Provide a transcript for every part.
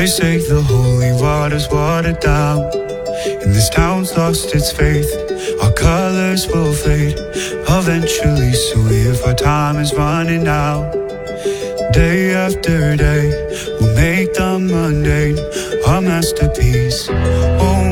They say the holy water's watered down, and this town's lost its faith. Our colors will fade eventually, so if our time is running out, day after day, we'll make the mundane our masterpiece. Oh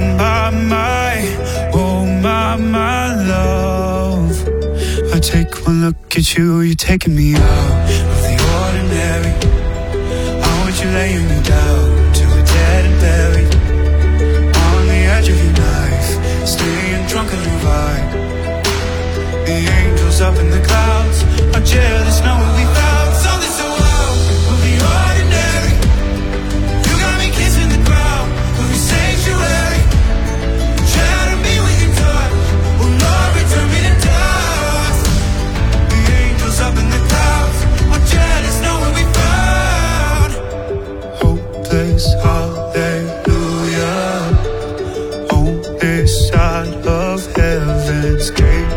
my love, I take one look at you, you're taking me out of the ordinary. I want you laying me down to a dead and buried, on the edge of your knife, staying drunk on your vibe. The angels up in the clouds are jealous knowing we found something so wild of the ordinary. You got me kissing the ground of your sanctuary. Shadow me with your touch, oh Lord, return me to dust. The angels up in the clouds are jealous knowing we found hopeless hallelujah on this side of heaven's gate.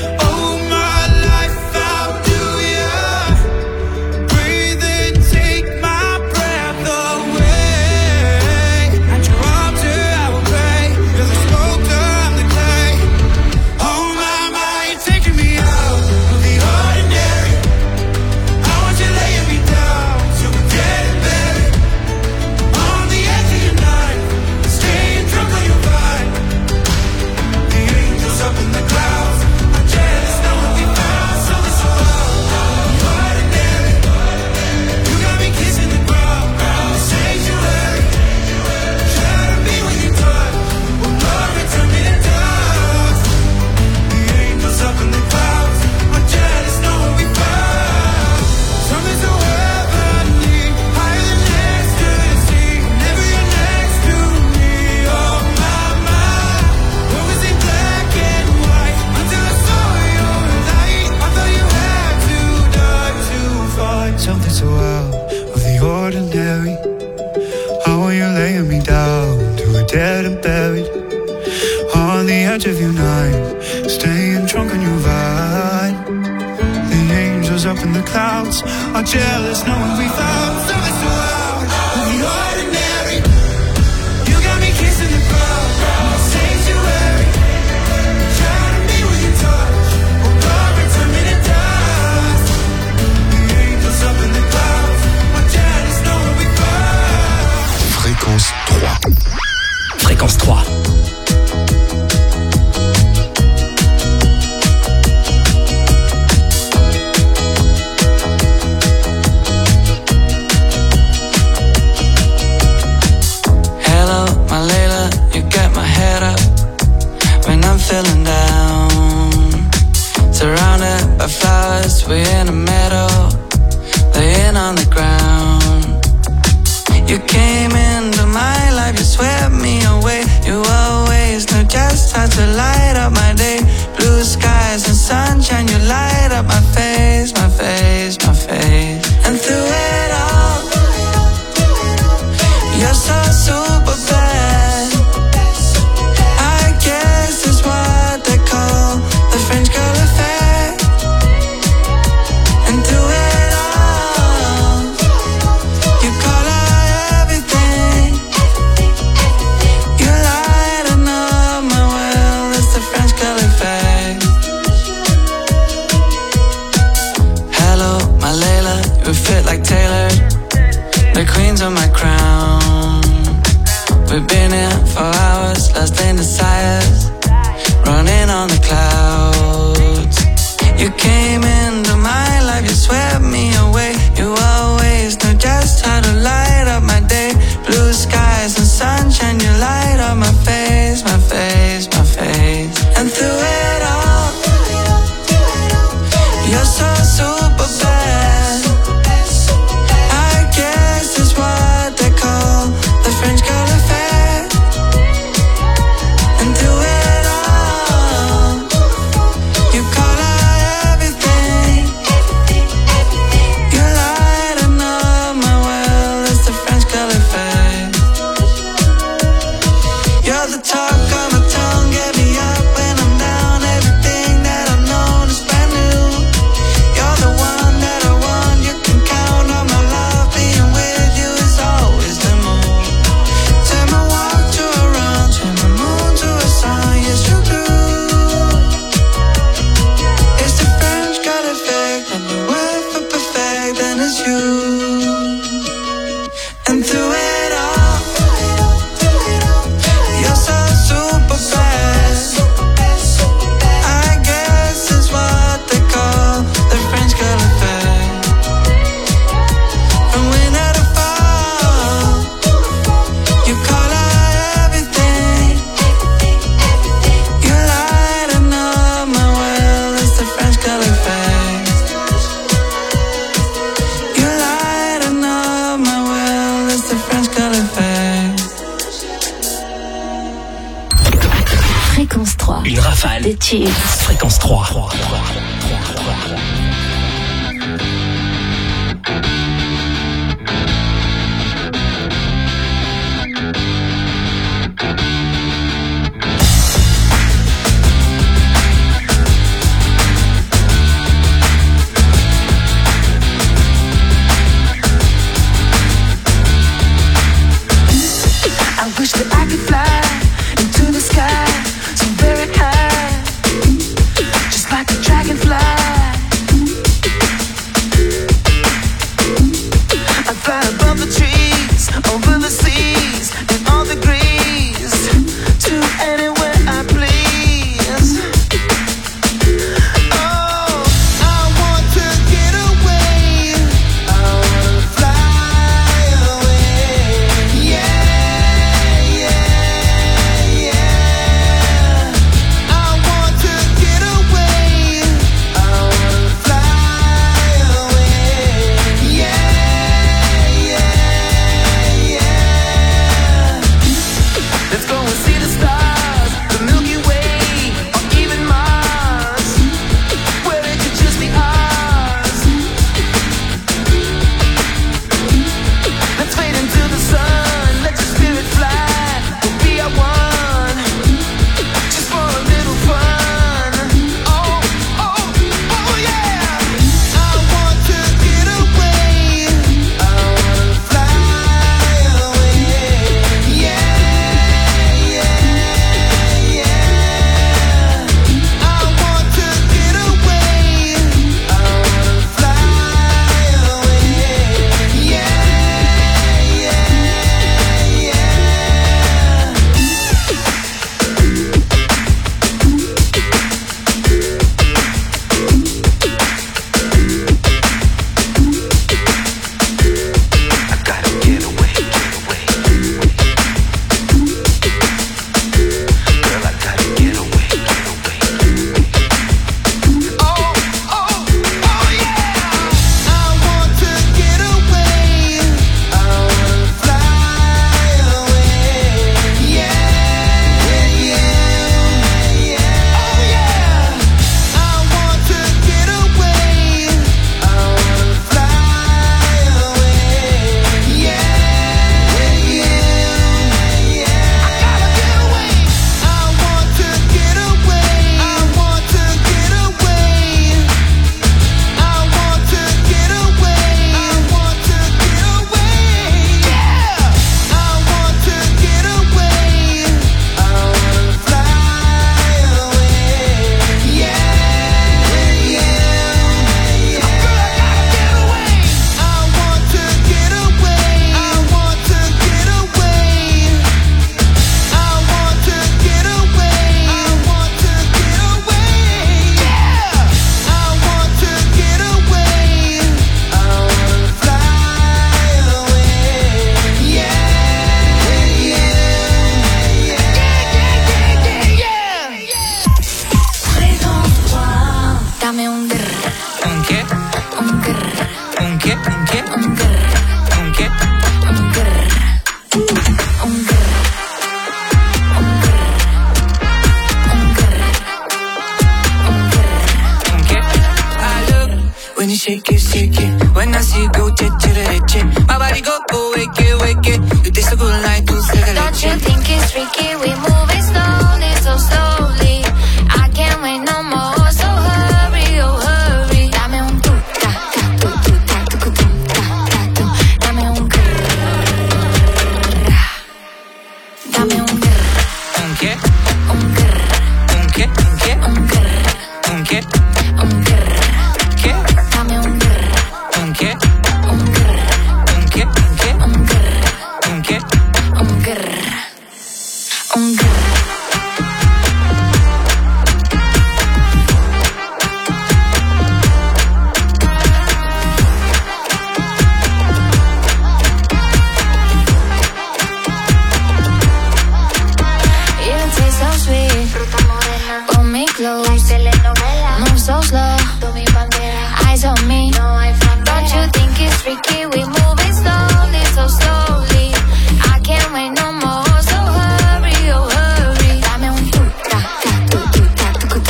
Something so out of the ordinary. How are you laying me down to a dead and buried, on the edge of your night, staying drunk on your vibe. The angels up in the clouds are jealous knowing we found something so out of the ordinary. You got me kissing the ground in the sanctuary. Shadow me with your touch, oh Lord, return me to dust. The angels up in the clouds are jealous knowing we found. Fréquence 3. Fréquence 3. Feeling down, surrounded by flowers, we're in a meadow, laying on the ground. You came into my life, you swept me away. You always knew just how to light up my day. Blue skies and sunshine, you light up my face, my face, my face. And through it all, you're so super bad. What they call the French girl effect. And through it all, you call out everything. You lighten up my world, it's the études. Fréquence 3. I wish that I could fly into the sky, so very high, just like a dragonfly. I fly above the trees, over the seas, in all degrees, to anywhere I please. Oh, I want to get away, I want to fly away, yeah. Shake it. When I see you go, my body go, wake it. You taste so good like dulce de leche. Don't you think it's freaky? We moving slowly, so slowly. I can't wait no more, so hurry, oh hurry. Dame un tu, ta, ta, tu, tu, ta, tu, tu, ta, ta, tu. Dame un grrr. Dame un grrr. ¿Un qué? Un grrr. ¿Un qué? ¿Un qué? Un grrr. ¿Un qué? Un grrr. ¿Qué? Dame un grrr. ¿Un qué? Un grrr. ¿Un qué? ¿Un qué? Un grrr. ¿Un qué? Un grrr. Un grrr. You taste so sweet, fruta morena. Pull me close, like telenovela. Move so slow, tú mi bandera. Eyes on me, no hay frontera. Don't you think it's freaky? We moving slowly, so slowly. I can't wait no more, so hurry, oh hurry. Dame un tu, ta, ta, tu, tu, ta, tu, tu,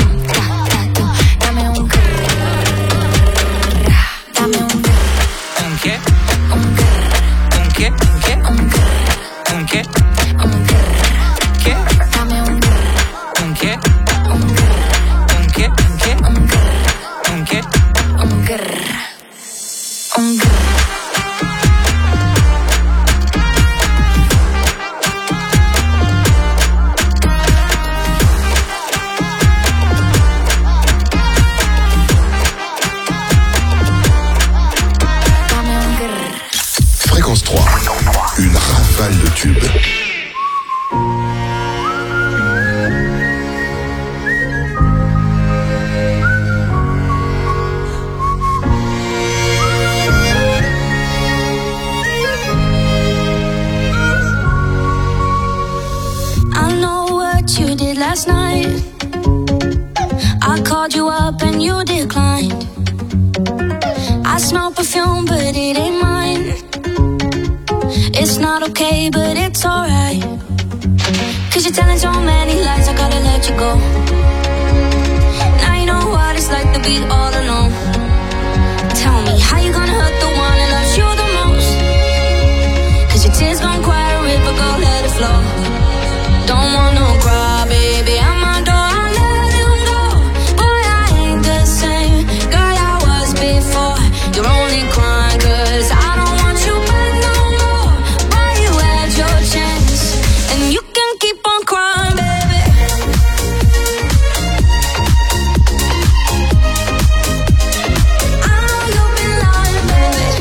me, but it's alright. Cause you're telling so many lies, I gotta let you go. Now you know what it's like to be all alone. Tell me, how you gonna hurt the one that loves you the most? Cause your tears gon' quiet a river, go let it flow. Don't wanna cry, baby, I'm my door, I let him go. Boy, I ain't the same girl I was before. You're only crying cause I don't want you back no more. Boy, you had your chance, and you can keep on crying, baby. I know you've been lying, baby.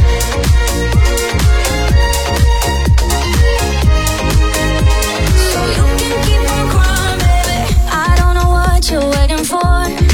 So you can keep on crying, baby. I don't know what you're waiting for.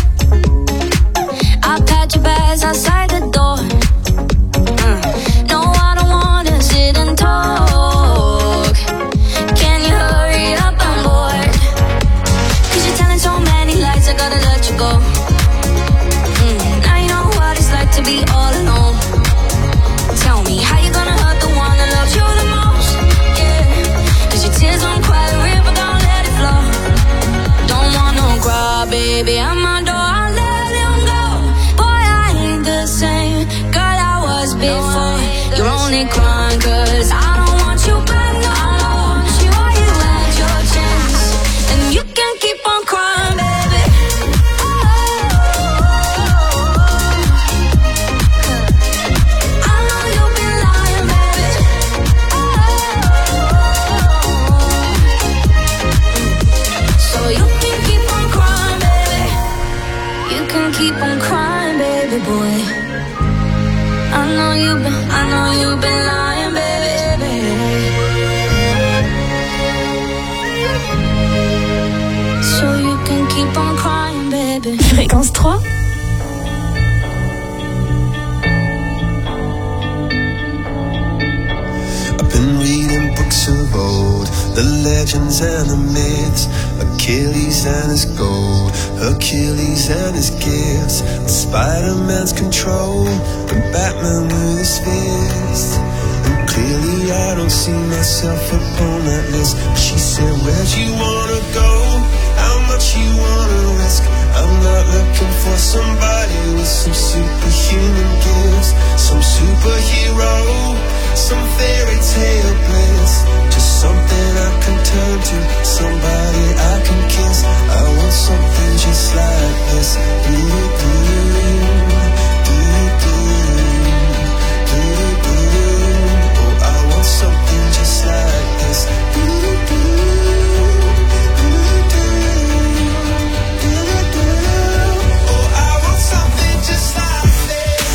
I'll pat your bags outside the door. No, I don't wanna sit and talk. Can you hurry up? I'm bored. Cause you're telling so many lies, I gotta let you go. Now you know what it's like to be all alone. Tell me, how you gonna hurt the one that loves you the most? Yeah, cause your tears won't quiet a river, don't let it flow. Don't wanna cry, baby, I'm my door, I let him go. Boy, I ain't the same girl I was before. You're only crying cause I don't want you back no more. Boy, you had your chance, and you can keep on crying, baby. I know you've been lying, baby. So you can keep on crying, baby. You can keep on crying, baby boy. I know you've been lying, baby. So you can keep on crying, baby. Fréquence 3. I've been reading books of old, the legends and the myths, Achilles and his gold, Hercules and his gifts, Spider-Man's control, and Batman with his fist. And clearly I don't see myself upon that list. She said, where'd you wanna go? How much you wanna risk? I'm not looking for somebody with some superhuman gifts, some superhero, some fairy tale bliss. Just something I can turn to, somebody I can kiss. I want something just like this. Oh, I want something just like this. Oh, I want something just like this.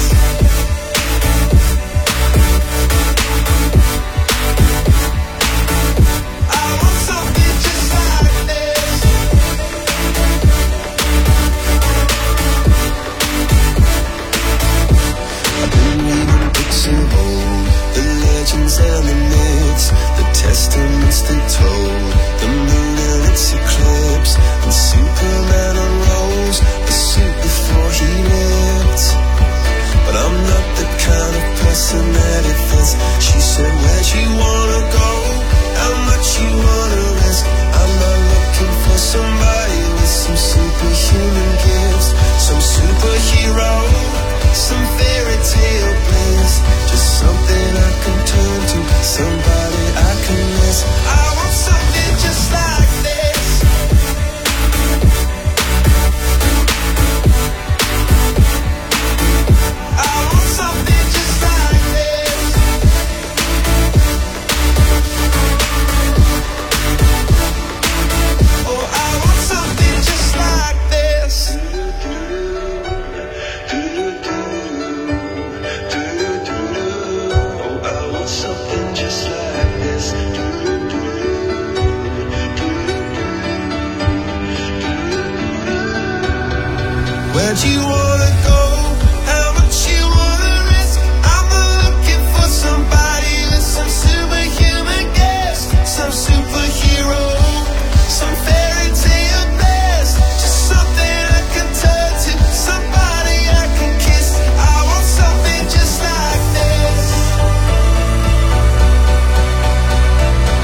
I want something just like this. I've been reading books of old, the legends and the myths, the testaments they told, the moon and its eclipse, and Superman unrolls a suit before he lived. But I'm not the kind of person that it fits. She said, where'd you wanna go? How much you wanna risk? I'm not looking for somebody with some superhuman gifts, some superhero, some fairy tale bliss. Just something I can turn to, somebody I can miss. I want something just like this. I want something just like this. Oh, I want something just like this. Oh, I want something just like this. Where'd you wanna go? How much you wanna risk? I'm not looking for somebody with some superhuman gifts, some superhero, some fairy tale bliss. Just something I can turn to, somebody I can kiss. I want something just like this.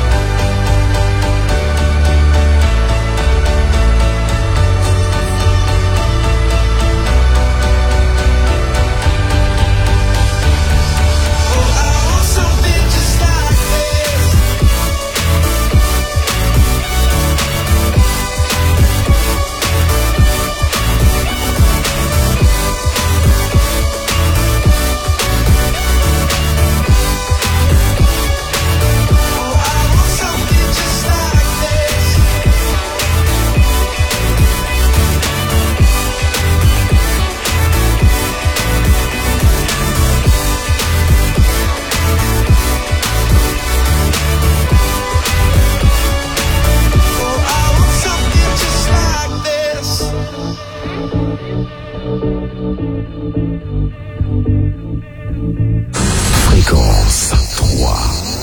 Fréquence 3.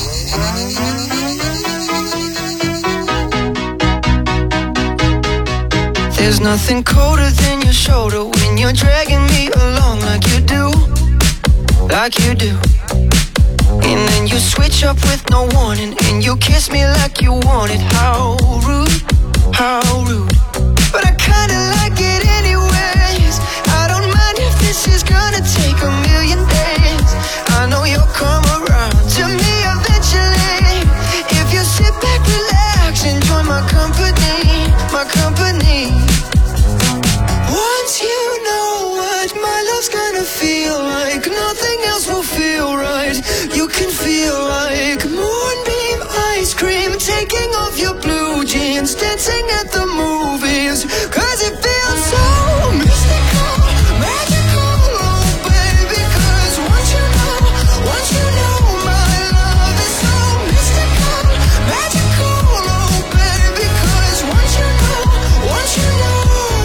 There's nothing colder than your shoulder when you're dragging me along like you do, like you do. And then you switch up with no warning and you kiss me like you want it. How rude, how rude. But I kinda like it anyways. I don't mind if this is gonna take a million days. I know you'll come around to me eventually. If you sit back, relax, enjoy my company, my company. Once you know what my love's gonna feel like, nothing else will feel right. You can feel like moonbeam ice cream, taking off your blue jeans, dancing at the movies. Cause it feels so mystical, magical, oh baby. Cause once you know my love is so mystical, magical, oh baby. Cause once you know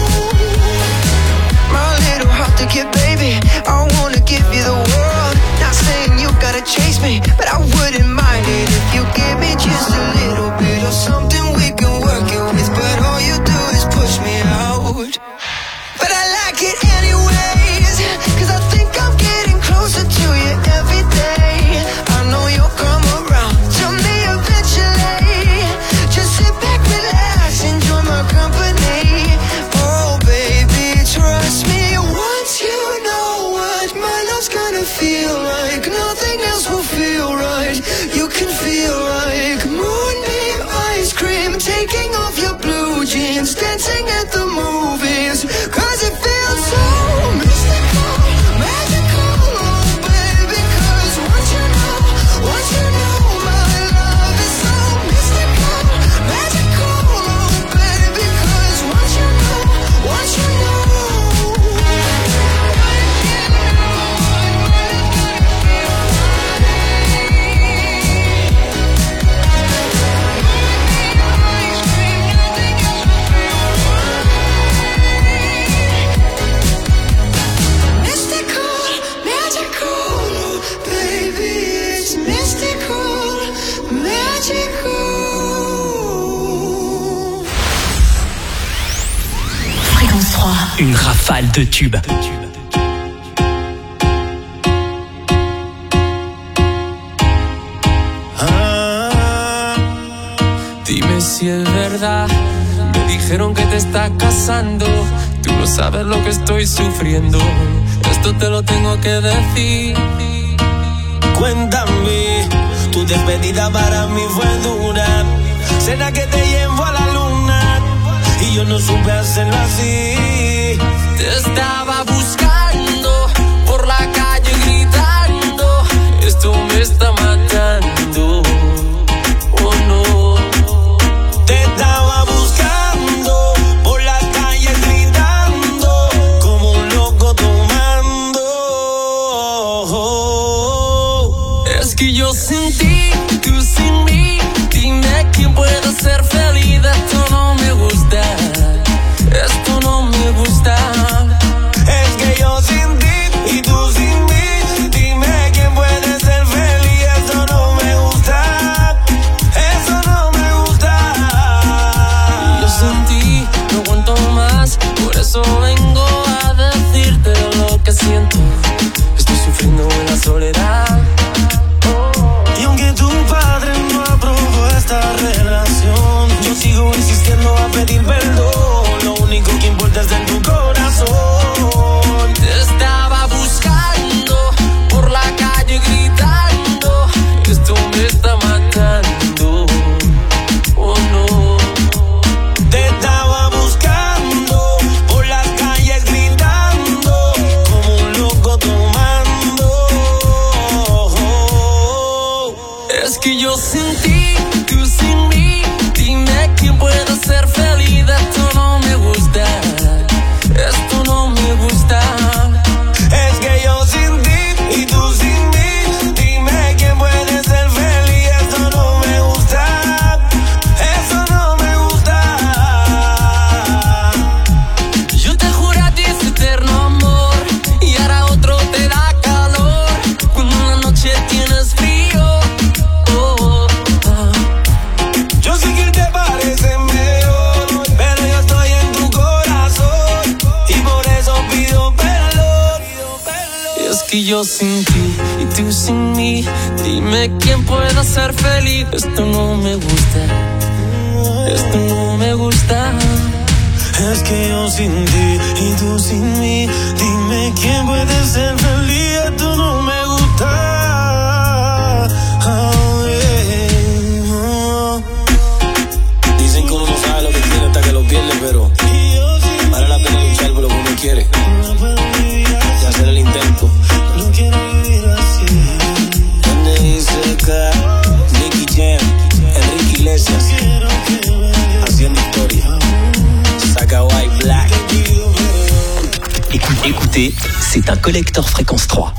my little heart to get, baby, I wanna give you the world. Not saying you gotta chase me, but I wouldn't mind it if you give me just a little bit of something we can work it with. But all you do is push me out. But I like it anyways, cause I think I'm getting closer to you every day. I know you'll come around to me eventually. Just sit back, relax, enjoy my company. Oh baby, trust me. Once you know what my love's gonna feel like, nothing else will feel right. You can feel like moonbeam ice cream, taking off your blue jeans, dancing at the movies. Cause it feels so mystical, magical, oh baby. Cause once you know my love is so mystical, magical, oh baby. Cause once you know Fréquence 3. Une rafale de tubes. Dime si es verdad, me dijeron que te estás casando. Tú no sabes lo que estoy sufriendo, esto te lo tengo que decir. Cuéntame, tu despedida para mí fue dura. Cena que te llevo a la luna y yo no supe hacerlo así. Te estaba buscando por la calle gritando, esto me está matando. Oh no. Te estaba buscando por la calle gritando, como un loco tomando. Es que yo sin ti, tú sin mí, dime quién puede ser feliz. Esto no me gusta, esto no me gusta. Es que yo sin ti y tú sin mí, dime quién puede ser feliz. Eso no me gusta, eso no me gusta. Yo sin ti no aguanto más, por eso vengo a decirte lo que siento. Estoy sufriendo en la soledad. Y aunque que yo sin ti y tú sin mí, dime quién pueda ser feliz. Esto no me gusta, esto no me gusta. Es que yo sin ti y tú sin mí, dime quién puede ser feliz. Esto no me gusta. Oh, yeah. Dicen que uno no sabe lo que tiene hasta que lo pierde, pero vale la pena luchar por lo que uno quiere y hacer el intento. No quiero vivir así. N.I.C.K, Nicky Jam, Enrique Iglesias, haciendo historia. Saga White Black. Écoutez, c'est un collector fréquence 3.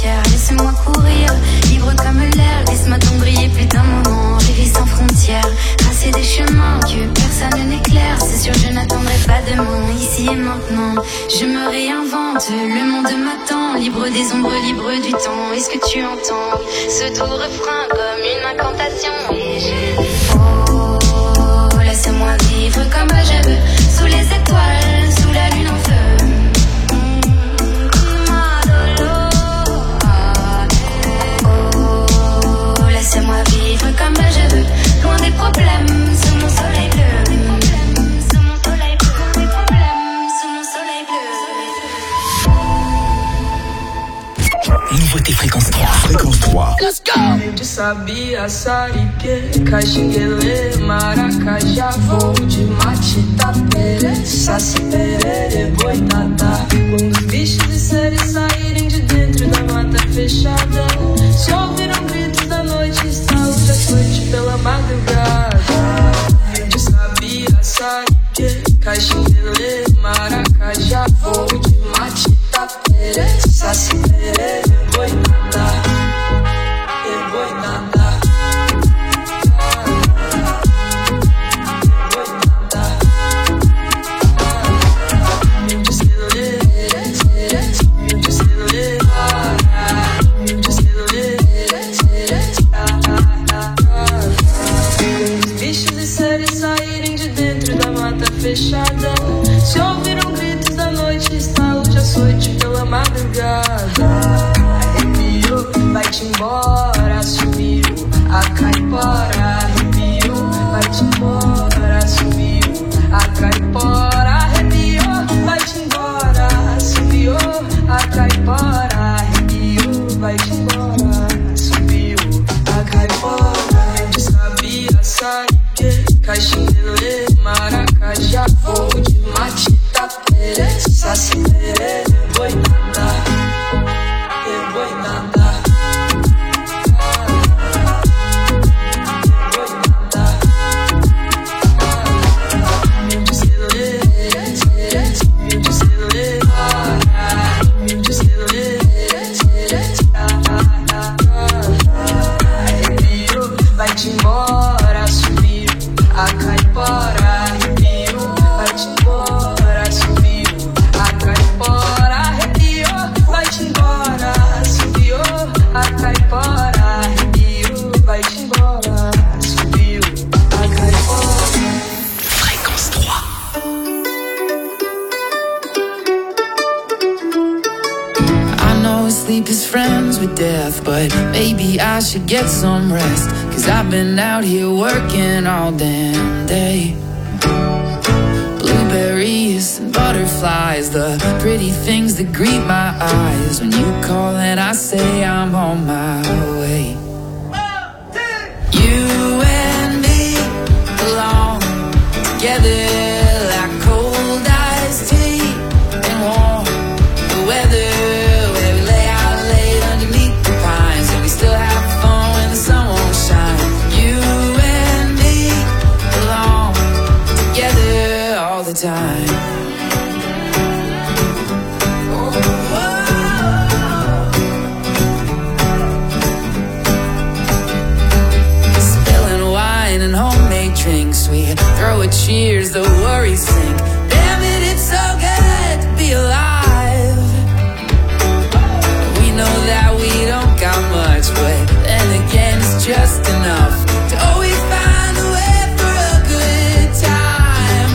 frontières. Laissez-moi courir, libre comme l'air. Laisse-moi donc briller plus d'un moment. Rêver sans frontières, tracer des chemins que personne n'éclaire. C'est sûr, je n'attendrai pas demain, ici et maintenant. Je me réinvente, le monde m'attend. Libre des ombres, libre du temps. Est-ce que tu entends ce doux refrain comme une incantation? Et j'ai oh, laisse-moi vivre comme je veux, sous les étoiles, sous la lune en feu. Laissez-moi vivre comme je veux, loin des problèmes, sous mon soleil bleu. Sous mon soleil bleu, loin des problèmes, sous mon soleil bleu. Nouveauté Fréquence 3. Fréquence 3. Let's go! De sabia, saripê, caxinguelê, maracajá, voo de matita, perê, saci, pererê, boitatá. Quando os bichos e seres saírem de dentro da mata fechada, se ouviram gritos da noite, saúde à noite pela madrugada. De sabia, saripê, caxinguelê, maracajá, voo de matita, perê, saci, pererê, boitatá. Fechada, se ouviram gritos da noite, estalo de açoite pela madrugada. Arrepiou, vai-te embora, sumiu a caipora. Arrepiou, vai-te embora, sumiu a caipora. Arrepiou, vai-te embora, sumiu a caipora. Arrepiou, vai-te embora, sumiu a caipora. De sabia, sabe caxinguelê, maracajá, voo de matita, perê, saci, perê, boitatá, boitatá. Vai-te embora, sumiu a caipora. Arrepiou, vai-te embora, sumiu a caipora. Arrepiou, vai-te embora, sumiu a caipora. Arrepiou, vai-te embora, sumiu a caipora. Fréquence 3. I know sleep is friends with death, but maybe I should get some rest. 'Cause I've been out here working all damn day. Blueberries and butterflies, the pretty things that greet my eyes. When you call and I say I'm on my way. You and me belong together like cold iced tea and warm the weather. Time. Spilling wine and homemade drinks, we throw a cheers, the worries sink. Damn it, it's so good to be alive. We know that we don't got much, but then again it's just enough to always find a way for a good time.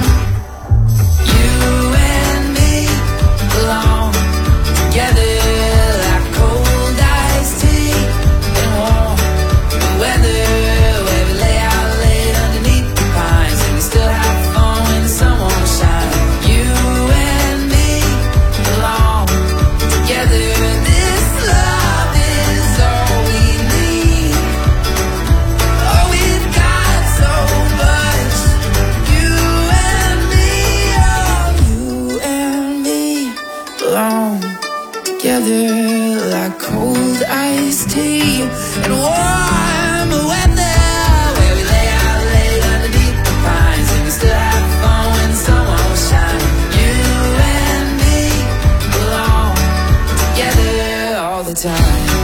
Belong together like cold iced tea and warm the weather, where we lay out late underneath the pines and we still have fun when the sun won't shine. You and me belong together. This love is all we need. Oh, we've got so much. You and me, oh, you and me belong together like cold iced tea and warm weather, where we lay out late underneath the pines and we still have fun when the sun won't shine. You and me belong together all the time.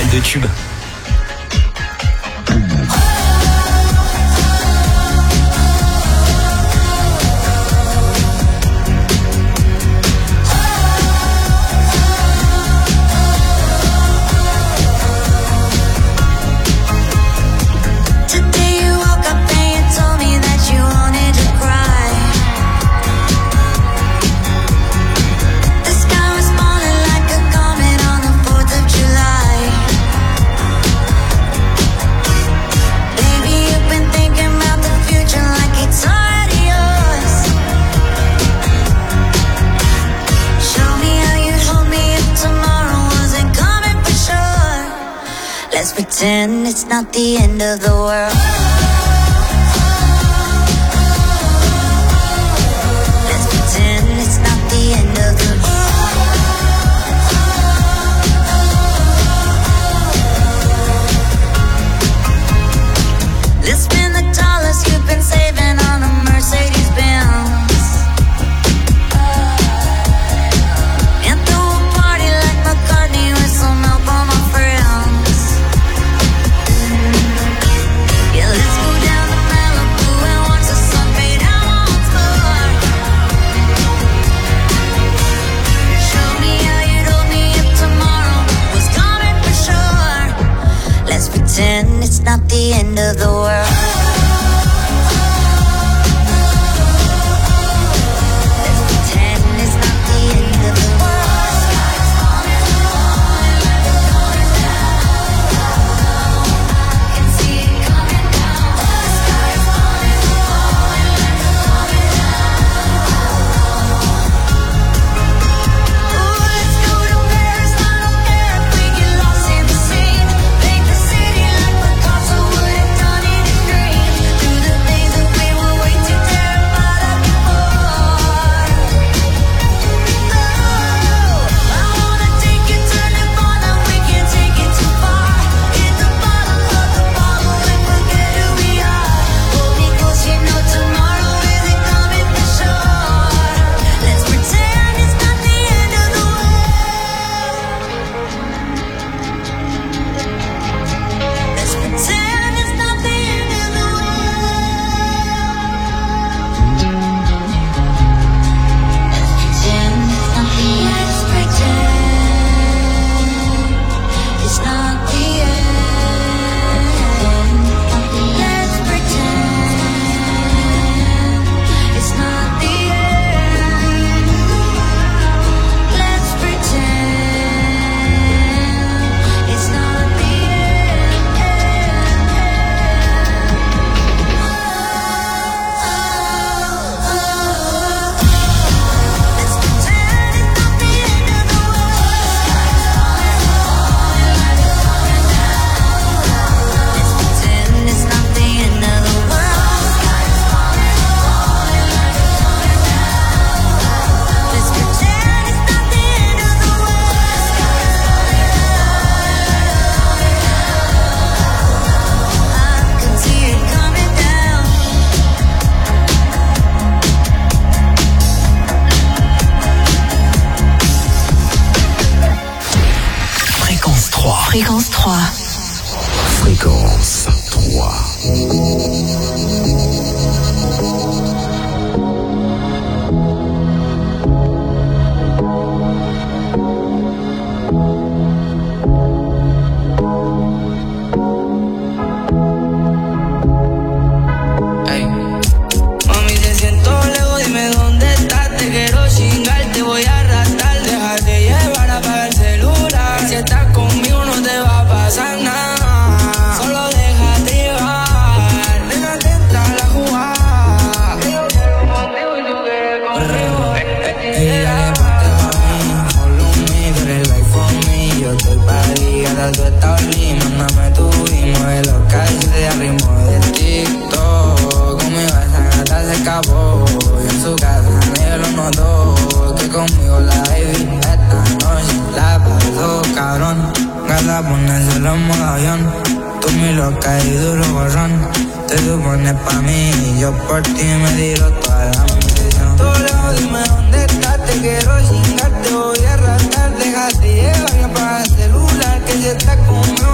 Balle de tube. Pretend it's not the end of the world. Let's pretend it's not the end of the world. Let's spend the dollars you've been saving on a Mercedes Benz. And throw a party like McCartney with some help on my friends. Pretend it's not the end of the world. Let's pretend it's not the end of the world. Sky's falling, falling down. I can see it coming down. The sky's falling, falling down. Ooh, let's go to Paris. I don't care if we get lost in the scene. Make the city like Picasso would have done in his dream. Do the things that we were way too terrified of before. Oh, I wanna take you to Nirvana. We can't take it too far. Hit the bottom of the bottle and forget who we are. Hold me close, you know tomorrow isn't coming for sure. Let's pretend it's not the end of the world. Let's pretend it's not the end of the world. Let's pretend it's not the end. Let's pretend it's not the end. Let's pretend it's not the end. Let's pretend it's not the Fréquence 3. Fréquence 3. Ey. Mami, te siento lejos, dime dónde estás. Te quiero chingar, te voy a arrastrar. Déjate llevar, apaga el celular. Si estás conmigo no te va a pasar nada. Solo déjate llevar. Déjate entrar a jugar. Que yo quiero contigo y tú quieres conmigo. Ella le mete pa' mí, follow me, tú eres like for me. Yo estoy pa' ligar, tú estás lindo. Mándame tu y mueve los calles de ritmo de TikTok. Conmigo esa gata se escapó y en su casa nadie lo notó. Que conmigo la baby esta noche la pasó cabrón. Gata ponérselo en modo avión. Tú mi loca y duro borrón. Te supones pa' mí y yo por ti me tiro toda la munición. Todo lejos, dime dónde estás. Te quiero chingar, te voy a arrastrar. Déjate llevar y apaga el celular. Que si estás conmigo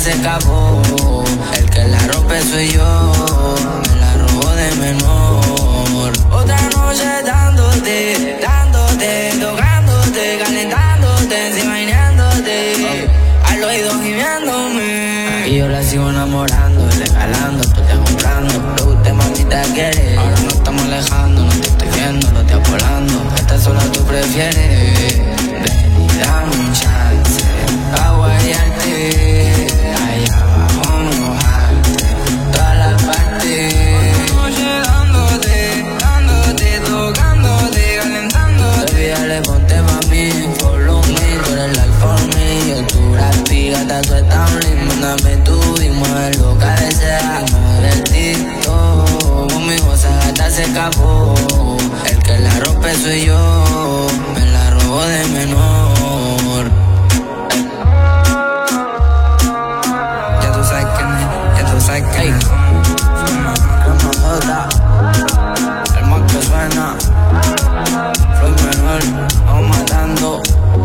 se escapó. El que la rompe soy yo, me la robó de menor. Otra noche dándote, tocándote, calentándote, encima ineándote, al oído gimiéndome. Y yo la sigo enamorando, regalando, tú te comprando. Lo que usted mamita quiere, ahora no estamos alejando, no te estoy viendo, no te apolando. Esta sola tú prefieres, ven y dame un chance, a guayarte, allá abajo no mojarte, todas las partes. Dándote, tocándote, calentándote. Baby, dale, ponte pa' mí, follow me, tú eres like for me. Yo tu rapia, te suelta un ritmo, dame tú y mueve lo que desea. Mueve el TikTok, conmigo esa gata se escapó. El que la rompe soy yo, me la robó de menor. Ya tú sabes quién es, ya tú sabes quién es. El más que suena, Floyd menor, vamos matando.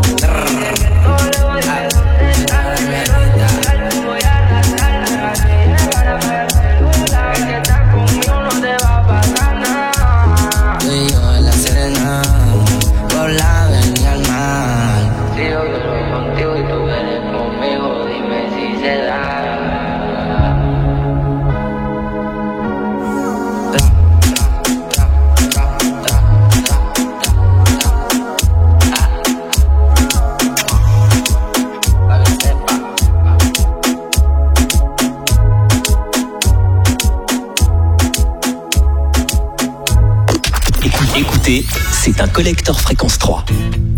Tú y yo en la Serena, por la avenida al mar. Si yo quiero contigo y tú quieres conmigo, dime si se da. Écoutez, c'est un collector fréquence 3.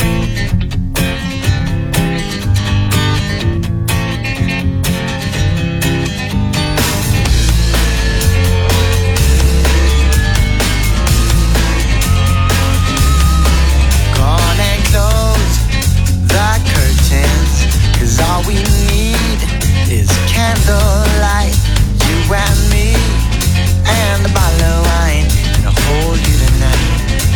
All we need is candlelight, you and me, and a bottle of wine, and I'll hold you tonight.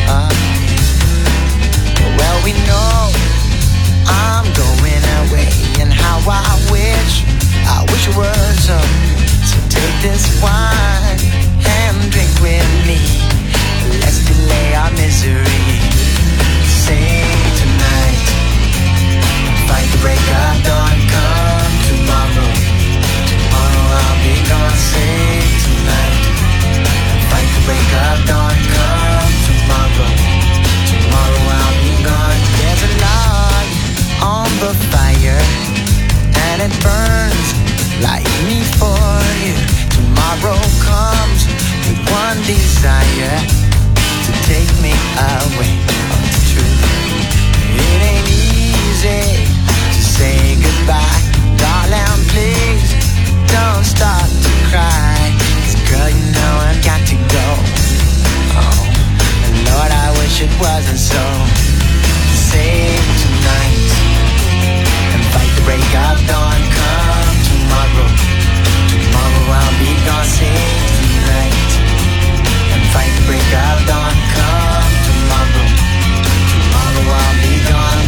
Well, we know I'm going away, and how I wish it was so. So take this wine and drink with me. Let's delay our misery. Sing tonight. Fight the break of dawn, come tomorrow. Tomorrow I'll be gone, sing tonight. Fight the break of dawn, come tomorrow. Tomorrow I'll be gone. There's a log on the fire, and it burns like me for you. Tomorrow comes with one desire, to take me away from the truth. It ain't easy to say goodbye, darling, please don't start to cry. 'Cause girl, you know I've got to go. Oh, and Lord, I wish it wasn't so. Save tonight and fight the break of dawn. Come tomorrow, tomorrow I'll be gone. Save tonight and fight the break of dawn. Come tomorrow, tomorrow I'll be gone.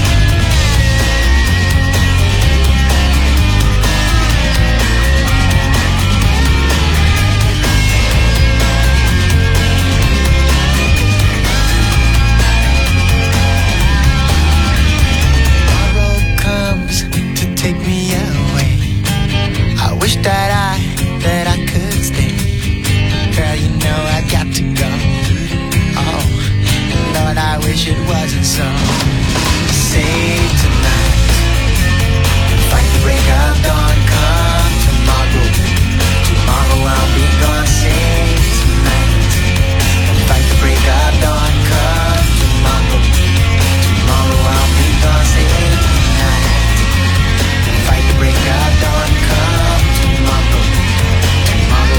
Take me away. I wish that I could stay. Girl, you know I got to go. Oh, Lord, I wish it wasn't so. Save tonight. Fight the break of dawn. Come tomorrow. Tomorrow I'll be gone. Save tonight. Fight the break of dawn. Come tomorrow. Tomorrow I'll be gone. Save tonight. Fight the break of dawn, come tomorrow. Tomorrow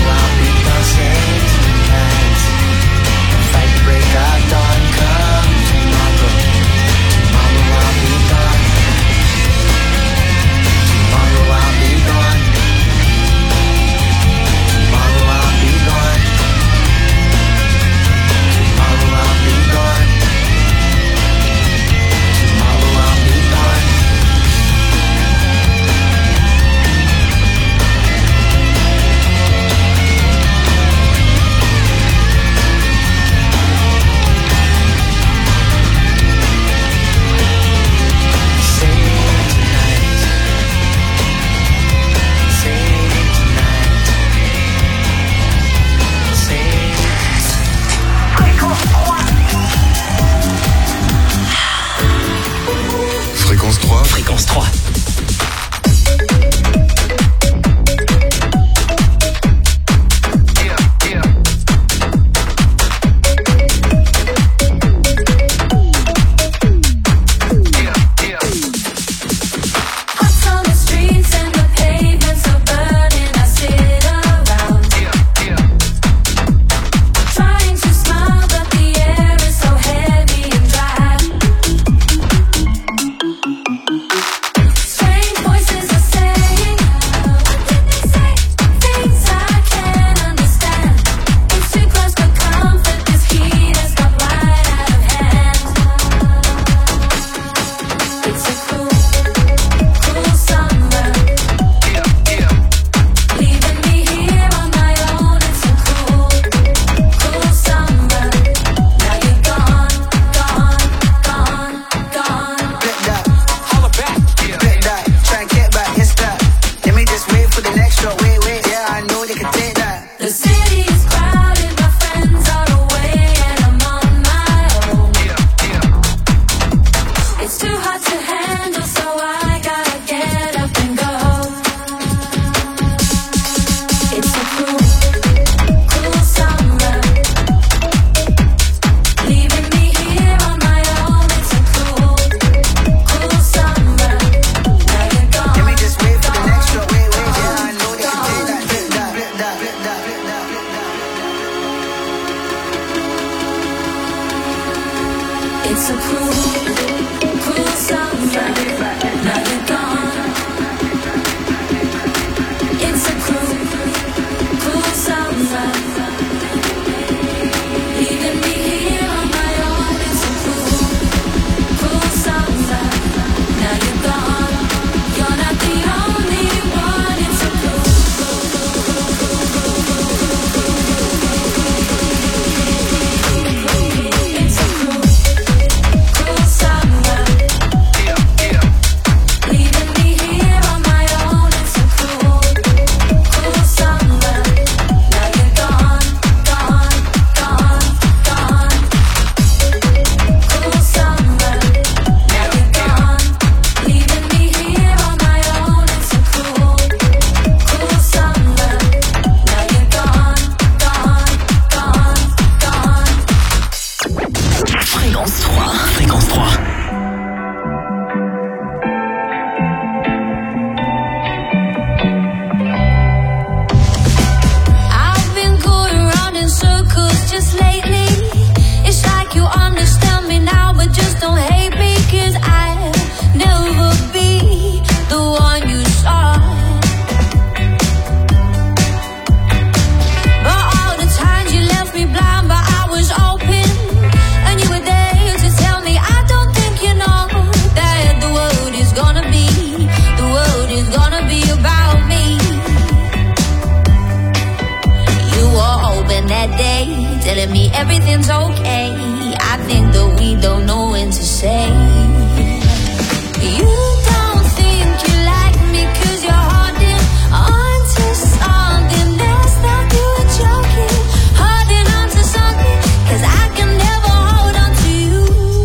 telling me everything's okay. I think that we don't know when to say. You don't think you like me 'cause you're holding on to something that's not you joking. Holding on to something 'cause I can never hold on to you.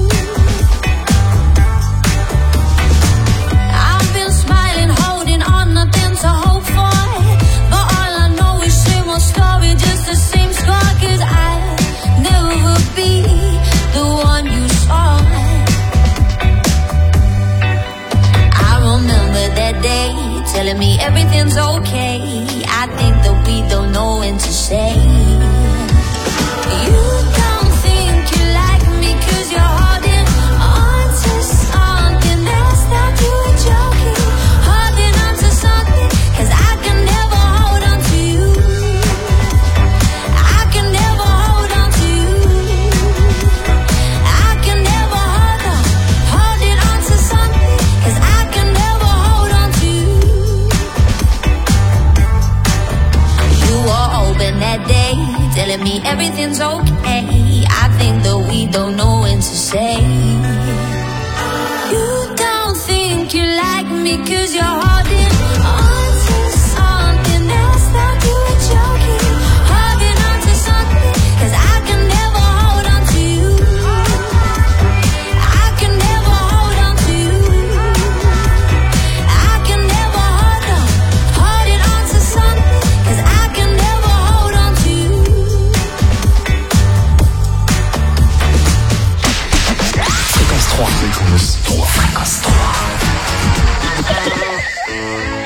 I've been smiling, holding on, nothing to hope for. But all I know is same old story, just the same score. 'Cause I'll never be the one you saw. I remember that day, telling me everything's okay. I think that we don't know when to say. You don't think you like me 'cause you're holding on to something that's not you joking. Holding on to something 'cause I can never hold on to you. I can never hold on to you. I can never holding on to something 'cause I can never hold on to you. You were open that day, telling me everything's okay. I think that we don't know when to say. You don't think you like me 'cause you're holding on to something that's not you joking. Holding on to something 'cause I can never hold on to you. I can never hold on to you. I can never holding on to something 'cause I can never hold on to you. Fréquence 3. Fréquence 3.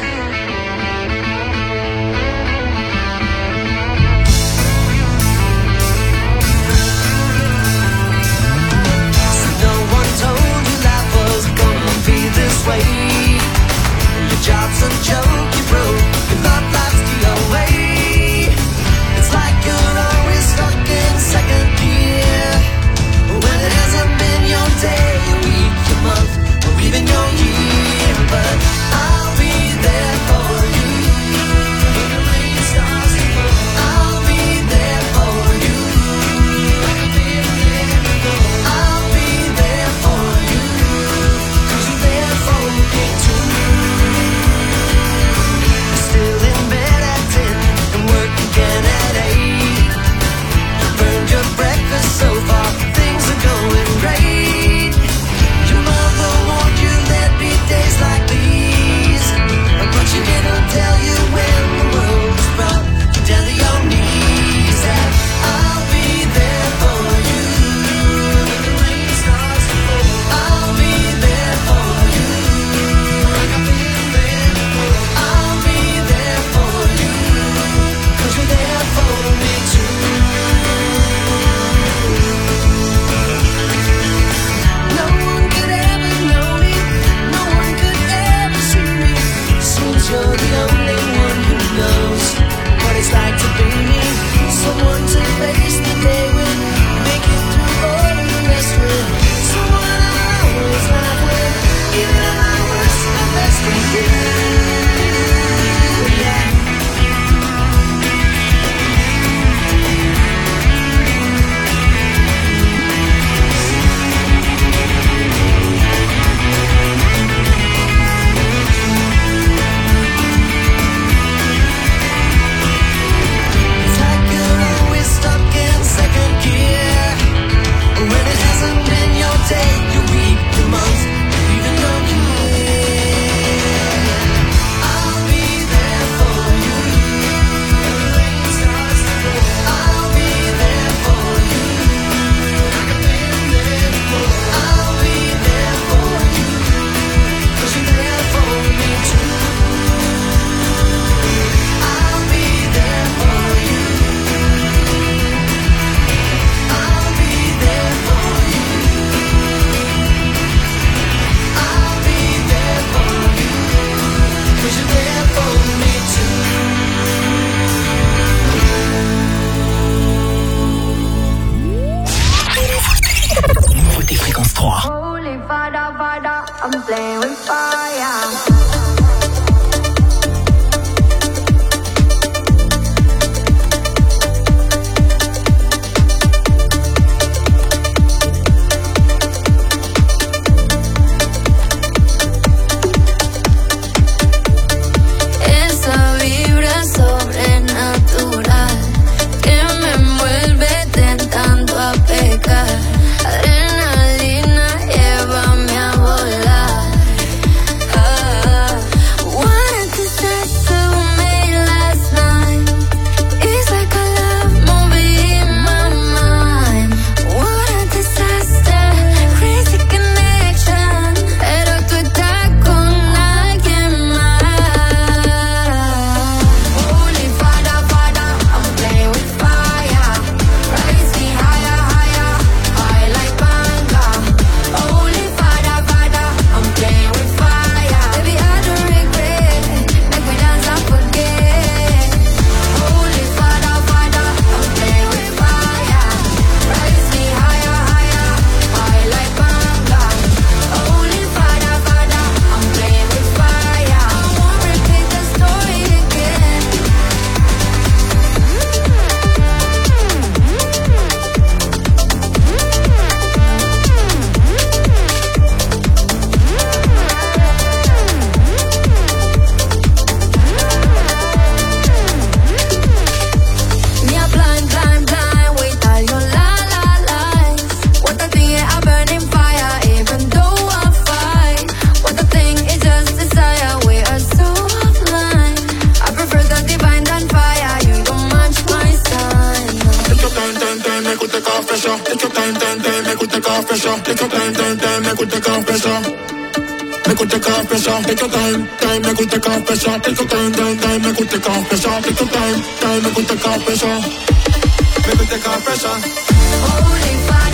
pressure. Take your time, make we take off pressure. Take your time, make we take off pressure. Make we take off pressure. Take your time, make we take off pressure. Take your time, make we take off pressure. Take your time, make we take off pressure. Make we take off pressure. Holy fire.